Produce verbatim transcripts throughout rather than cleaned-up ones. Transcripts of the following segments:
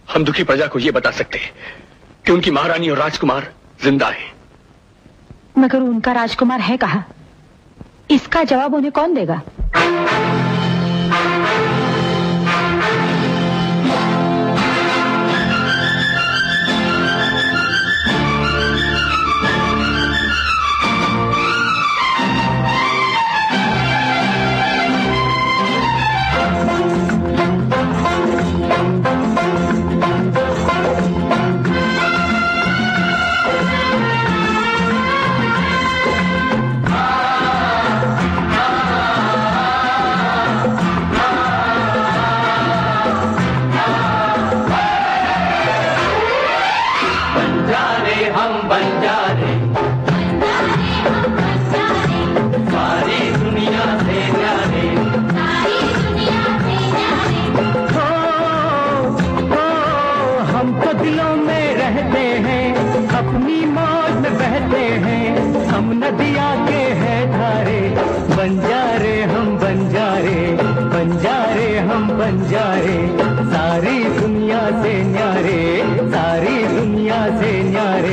हम दुखी प्रजा को यह बता सकते हैं कि उनकी महारानी और राजकुमार जिंदा हैं। मगर उनका राजकुमार है कहाँ? इसका जवाब उन्हें कौन देगा? नदिया के हैं धारे, बंजारे हम बंजारे, बंजारे हम बंजारे, सारी दुनिया से न्यारे, सारी दुनिया से न्यारे।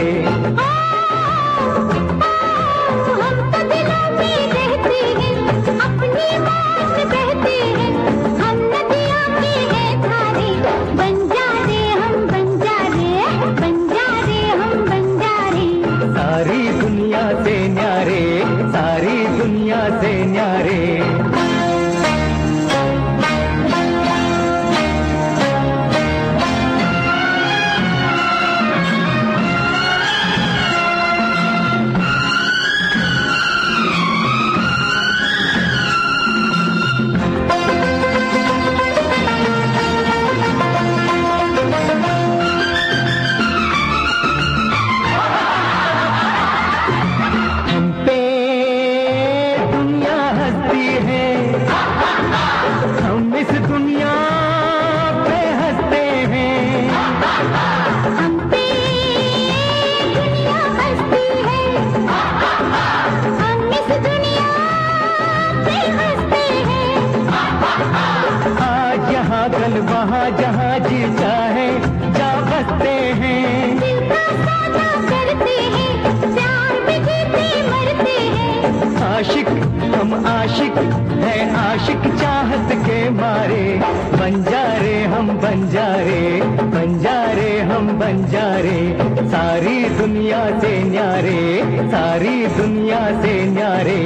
वहाँ जहाँ जी चाहे जा बसते हैं, दिल का सौदा करते हैं, प्यार में जीते मरते हैं। आशिक हम आशिक है, आशिक चाहत के मारे, बंजारे हम बंजारे, बंजारे हम बंजारे, सारी दुनिया से न्यारे, सारी दुनिया से न्यारे।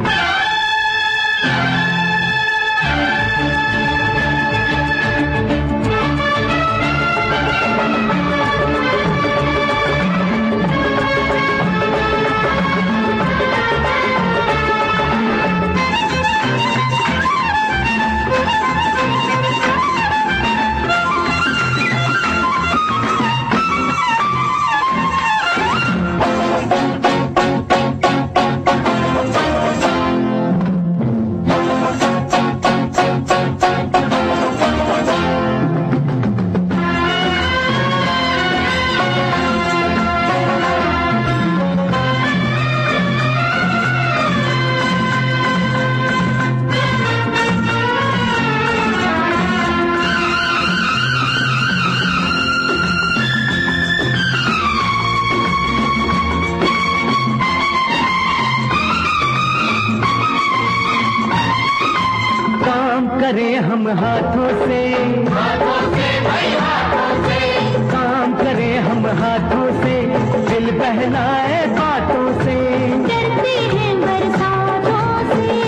करें हम हाथों से, हाथों से भाई हाथों से, काम करें हम हाथों से, दिल बहलाए बातों से, डरते हैं बरसातों से,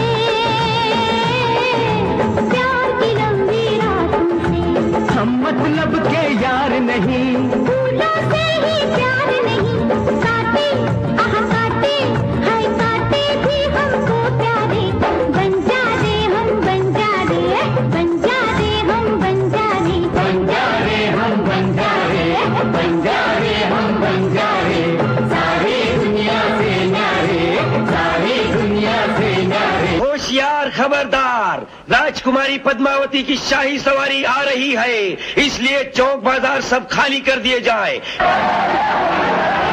प्यार की लंबी रातों से, हम मतलब के यार नहीं, फूलों से ही प्यार नहीं, काटे आह काटे हाय काटे भी हमको प्यारे, बंजारे हम बंजारे, बंजारे हम बंजारे, बंजारे हम बंजारे, बंजारे हम बंजारे, सारी दुनिया से न्यारे, सारी दुनिया से न्यारे। होशियार खबरदार, राजकुमारी पद्मावती की शाही सवारी आ रही है, इसलिए चौक बाजार सब खाली कर दिए जाए।